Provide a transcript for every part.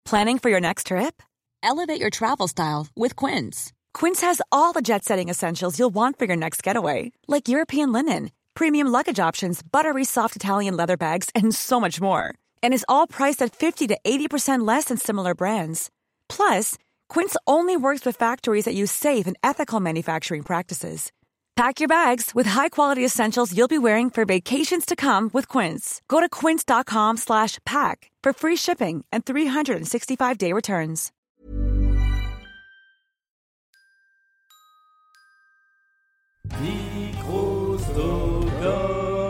Planning for your next trip? Elevate your travel style with Quince. Quince has all the jet-setting essentials you'll want for your next getaway, like European linen, premium luggage options, buttery soft Italian leather bags, and so much more. And is all priced at 50 to 80% less than similar brands. Plus, Quince only works with factories that use safe and ethical manufacturing practices. Pack your bags with high-quality essentials you'll be wearing for vacations to come with Quince. Go to quince.com/pack for free shipping and 365-day returns. Micro-Stockholm.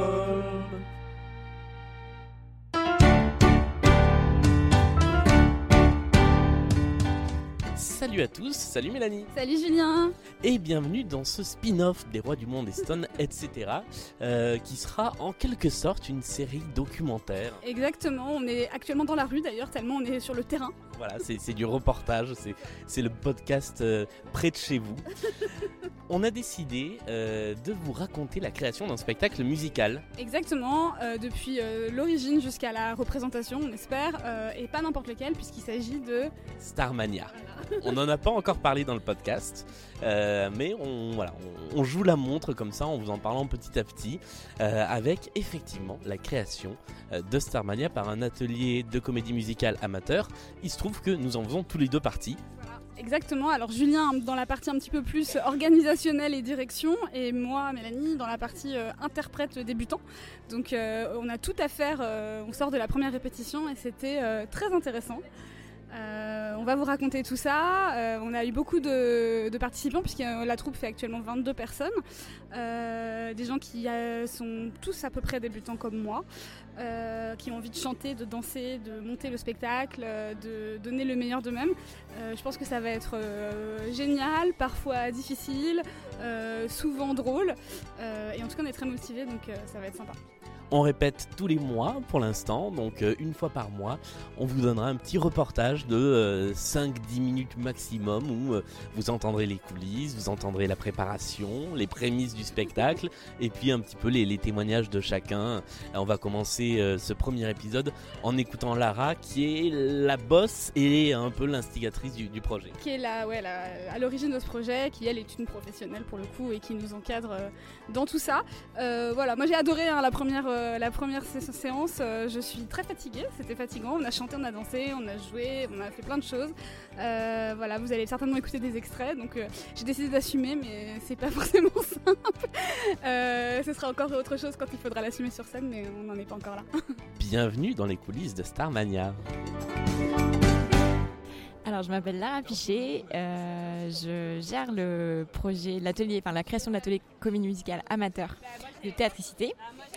Salut à tous, salut Mélanie. Salut Julien. Et bienvenue dans ce spin-off des Rois du Monde et Stone, etc. Qui sera en quelque sorte une série documentaire. Exactement, on est actuellement dans la rue d'ailleurs, tellement on est sur le terrain. Voilà, c'est du reportage, c'est le podcast près de chez vous. On a décidé de vous raconter la création d'un spectacle musical. Exactement, depuis l'origine jusqu'à la représentation, on espère, et pas n'importe lequel puisqu'il s'agit de Starmania. Voilà. On n'en a pas encore parlé dans le podcast, mais on joue la montre comme ça en vous en parlant petit à petit, avec effectivement la création de Starmania par un atelier de comédie musicale amateur. Il se trouve que nous en faisons tous les deux partie. Exactement, alors Julien dans la partie un petit peu plus organisationnelle et direction, et moi, Mélanie, dans la partie interprète débutant. Donc on a tout à faire, on sort de la première répétition et c'était très intéressant. On va vous raconter tout ça. On a eu beaucoup de participants puisque la troupe fait actuellement 22 personnes. Des gens qui sont tous à peu près débutants comme moi, qui ont envie de chanter, de danser, de monter le spectacle, de donner le meilleur d'eux-mêmes. Je pense que ça va être génial, parfois difficile, souvent drôle. Et en tout cas on est très motivés, donc ça va être sympa. On répète tous les mois pour l'instant, donc une fois par mois, on vous donnera un petit reportage de 5-10 minutes maximum où vous entendrez les coulisses, vous entendrez la préparation, les prémices du spectacle et puis un petit peu les témoignages de chacun. On va commencer ce premier épisode en écoutant Lara qui est la boss et un peu l'instigatrice du projet. Qui est à l'origine de ce projet, qui elle est une professionnelle pour le coup et qui nous encadre dans tout ça. Voilà, moi j'ai adoré la première séance, je suis très fatiguée, c'était fatigant, on a chanté, on a dansé, on a joué, on a fait plein de choses. Voilà, vous allez certainement écouter des extraits, donc j'ai décidé d'assumer, mais c'est pas forcément simple. Ce sera encore autre chose quand il faudra l'assumer sur scène, mais on n'en est pas encore là. Bienvenue dans les coulisses de Starmania. Alors, je m'appelle Lara Pichet, je gère le projet, la création de l'atelier comédie musicale amateur de Théâtricité.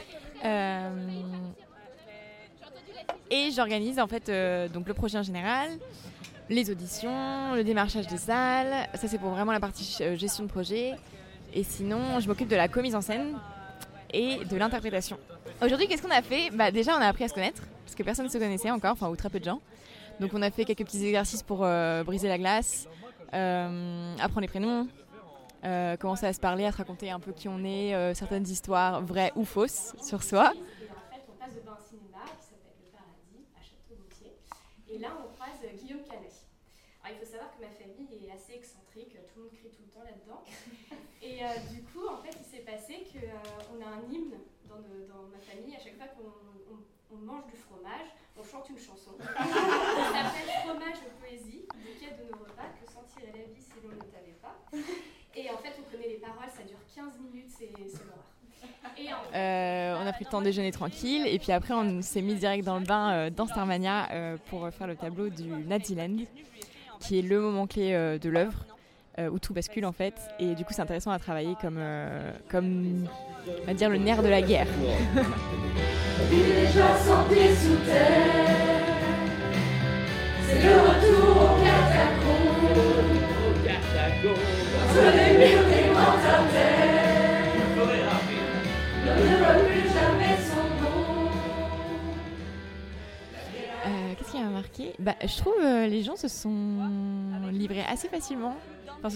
Et j'organise en fait donc le projet en général, les auditions, le démarchage des salles. Ça c'est pour vraiment la partie gestion de projet. Et sinon, je m'occupe de la commise en scène et de l'interprétation. Aujourd'hui, qu'est-ce qu'on a fait ? Déjà, on a appris à se connaître parce que personne ne se connaissait encore, ou très peu de gens. Donc on a fait quelques petits exercices pour briser la glace, apprendre les prénoms, commencer à se parler, à se raconter un peu qui on est, certaines histoires vraies ou fausses sur soi. Après, on passe devant un cinéma qui s'appelle Le Paradis, à Château-Gautier. Et là, on croise Guillaume Canet. Alors, il faut savoir que ma famille est assez excentrique, tout le monde crie tout le temps là-dedans. Et du coup, en fait, il s'est passé qu'on a un hymne dans ma famille. À chaque fois qu'on mange du fromage, on chante une chanson. Ça s'appelle Fromage de poésie, bouquet de nos repas, que sentirait la vie si l'on ne t'avait pas. Et en fait, on connaît les paroles, ça dure 15 minutes, c'est l'horreur. On a pris le temps de déjeuner tranquille et puis après on s'est mis direct dans le bain dans Starmania pour faire le tableau du Naziland, qui est le moment clé de l'œuvre où tout bascule en fait, et du coup c'est intéressant à travailler comme on va dire le nerf de la guerre. Il est déjà 100 pieds sous terre, c'est le retour aux catacombes. Sur les murs des grands artères, l'homme ne voit plus jamais son nom. Qu'est-ce qui m'a marqué ? Je trouve les gens se sont livrés assez facilement. Enfin,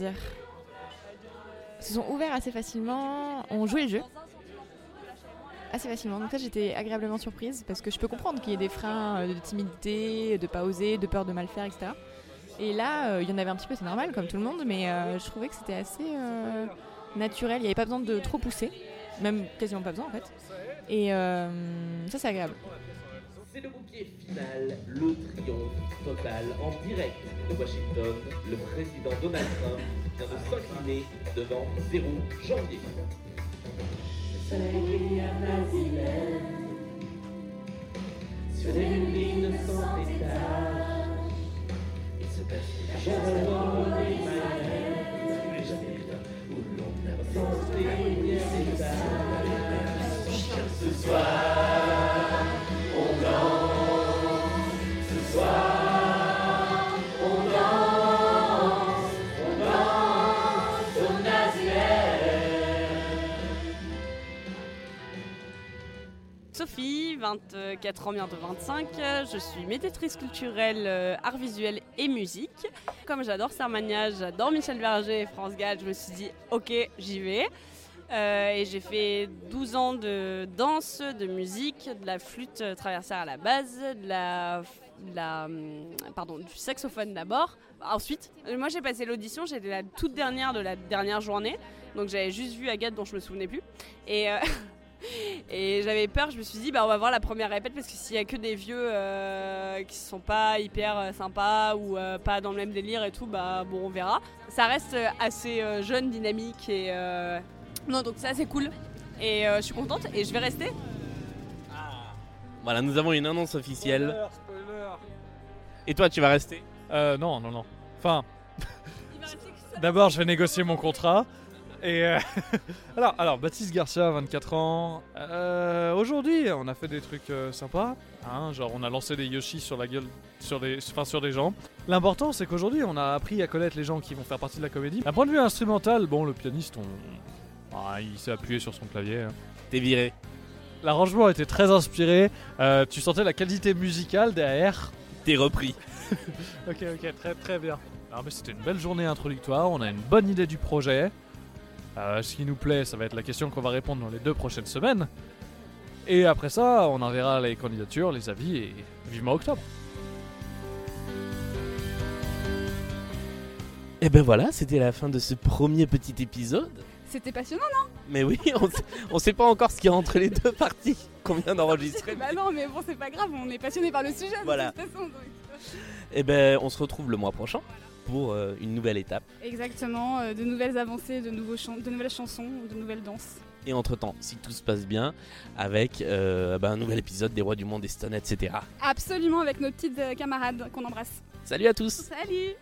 se sont ouverts assez facilement, ont joué le jeu. assez facilement. Donc là, j'étais agréablement surprise parce que je peux comprendre qu'il y ait des freins de timidité, de pas oser, de peur de mal faire, etc. Et là, il y en avait un petit peu, c'est normal, comme tout le monde, mais je trouvais que c'était assez naturel. Il n'y avait pas besoin de trop pousser, même quasiment pas besoin en fait. Et ça, c'est agréable. C'est le bouquet final, le triomphe total en direct de Washington. Le président Donald Trump vient de s'incliner devant 0 janvier. Le soleil brille à Basilea sur des lignes sans étage. Il se passe Je vois des malaises où l'on absence des étages. ce soir. On danse ce soir. On danse au Nazière. Sophie, 24 ans, bientôt 25. Je suis médiatrice culturelle, art visuel et musique. Comme j'adore Starmania, j'adore Michel Berger et France Gall, je me suis dit ok, j'y vais. Et j'ai fait 12 ans de danse, de musique, de la flûte traversière à la base, du saxophone d'abord. Ensuite, moi j'ai passé l'audition, j'étais la toute dernière de la dernière journée, donc j'avais juste vu Agathe dont je me souvenais plus. Et j'avais peur, je me suis dit on va voir la première répète parce que s'il y a que des vieux qui sont pas hyper sympas ou pas dans le même délire et tout, on verra. Ça reste assez jeune, dynamique et non, donc ça c'est cool et je suis contente et je vais rester. Voilà, nous avons une annonce officielle. Spoiler. Et toi, tu vas rester ? Non. Enfin, d'abord je vais négocier mon contrat. Et alors, Baptiste Garcia, 24 ans. Aujourd'hui, on a fait des trucs sympas. Genre, on a lancé des Yoshi sur la gueule, sur des gens. L'important, c'est qu'aujourd'hui, on a appris à connaître les gens qui vont faire partie de la comédie. D'un point de vue instrumental, le pianiste, il s'est appuyé sur son clavier. T'es viré. L'arrangement était très inspiré. Tu sentais la qualité musicale derrière. T'es repris. Ok, très très bien. Alors, mais c'était une belle journée introductoire. On a une bonne idée du projet. Ce qui nous plaît, ça va être la question qu'on va répondre dans les 2 prochaines semaines. Et après ça, on enverra les candidatures, les avis et vivement octobre. Et ben voilà, c'était la fin de ce premier petit épisode. C'était passionnant, non ? Mais oui, on sait pas encore ce qu'il y a entre les 2 parties qu'on vient d'enregistrer. Non, mais bon, c'est pas grave, on est passionné par le sujet. Voilà. De toute façon, donc. Et ben on se retrouve le mois prochain pour une nouvelle étape. Exactement, de nouvelles avancées, de nouvelles chansons, de nouvelles danses. Et entre-temps, si tout se passe bien, avec un nouvel épisode des Rois du Monde, des Stones, etc. Absolument, avec nos petites camarades qu'on embrasse. Salut à tous. Salut.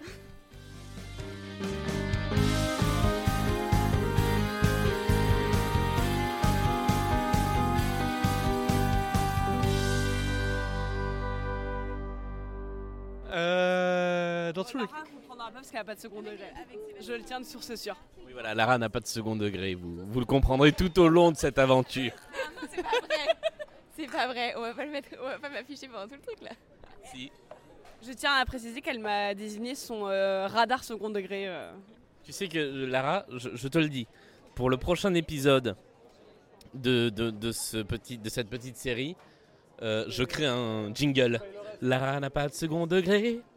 Dans tous les Lara comprendra pas parce qu'elle n'a pas de second degré. Je le tiens sur ce sûr. Oui voilà, Lara n'a pas de second degré, vous le comprendrez tout au long de cette aventure. Non, c'est pas vrai. C'est pas vrai, on va pas m'afficher pendant tout le truc là. Si. Je tiens à préciser qu'elle m'a désigné son radar second degré. Tu sais que Lara, je te le dis, pour le prochain épisode de cette petite série, je crée un jingle. Lara n'a pas de second degré.